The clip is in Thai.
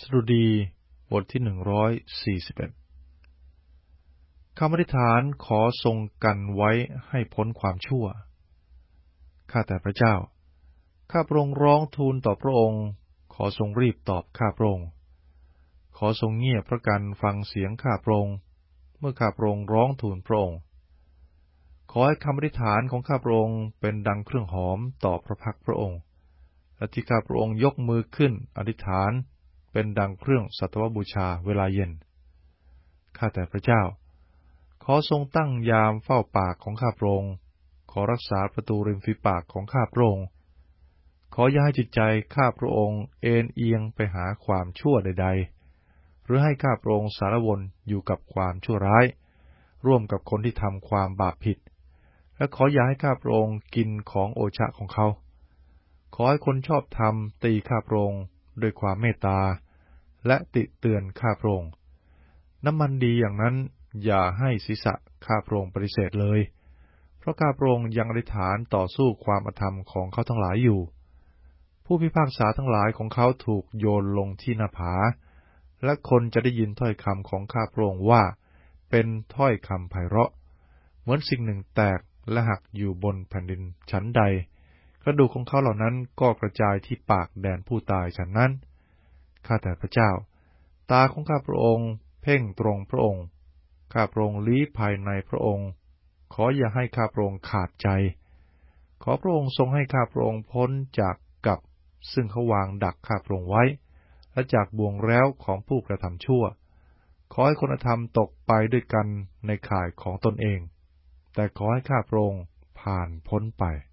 ดุดีบทที่141คำอธิษฐานขอทรงกันไว้ให้พ้นความชั่วข้าแต่พระเจ้าข้าพระองค์ร้องทูลต่อพระองค์ขอทรงรีบตอบข้าพระองค์ขอทรงเงียบพระกันฟังเสียงข้าพระองค์เมื่อข้าพระองค์ร้องทูลพระองค์ขอให้คำอธิษฐานของข้าพระองค์เป็นดังเครื่องหอมต่อพระพักพระองค์และที่ข้าพระองค์ยกมือขึ้นอธิษฐานเป็นดังเครื่องสัตวบูชาเวลาเย็นข้าแต่พระเจ้าขอทรงตั้งยามเฝ้าปากของข้าพระองค์ขอรักษาประตูริมฝีปากของข้าพระองค์ขออย่าให้จิตใจข้าพระองค์เอ็นเอียงไปหาความชั่วใดๆหรือให้ข้าพระองค์สารวนอยู่กับความชั่วร้ายร่วมกับคนที่ทำความบาปผิดและขออย่าให้ข้าพระองค์กินของโอชะของเขาขอให้คนชอบธรรมตีข้าพระองค์ด้วยความเมตตาและติเตือนข้าพระองค์น้ำมันดีอย่างนั้นอย่าให้ศีรษะข้าพระองค์ปฏิเสธเลยเพราะข้าพระองค์ยังอธิษฐานต่อสู้ความอธรรมของเขาทั้งหลายอยู่ผู้พิพากษาทั้งหลายของเขาถูกโยนลงที่หน้าผาและคนจะได้ยินถ้อยคำของข้าพระองค์ว่าเป็นถ้อยคำไพเราะเหมือนสิ่งหนึ่งแตกและหักอยู่บนแผ่นดินชั้นใดกระดูกของเขาเหล่านั้นก็กระจายที่ปากแดนผู้ตายฉันนั้นข้าแต่พระเจ้าตาของข้าพระองค์เพ่งตรงพระองค์ข้าพระองค์ลี้ภายในพระองค์ขออย่าให้ข้าพระองค์ขาดใจขอพระองค์ทรงให้ข้าพระองค์พ้นจากกับซึ่งเขาวางดักข้าพระองค์ไว้และจากบ่วงแร้วของผู้กระทำชั่วขอให้คนธรรมตกไปด้วยกันในข่ายของตนเองแต่ขอให้ข้าพระองค์ผ่านพ้นไป